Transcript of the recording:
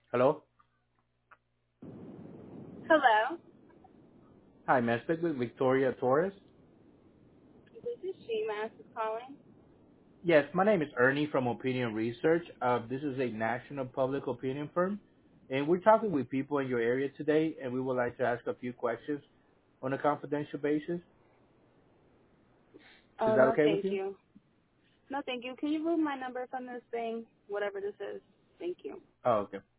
Hello? Hello. Hi, may I speak with Victoria Torres? This is she. Mass is calling. Yes, my name is Ernie from Opinion Research. This is a national public opinion firm, and we're talking with people in your area today, and we would like to ask a few questions on a confidential basis. Is Oh, that no, okay with thank you? you. No, thank you. Can you remove my number from this thing? Whatever this is. Thank you. Oh, okay.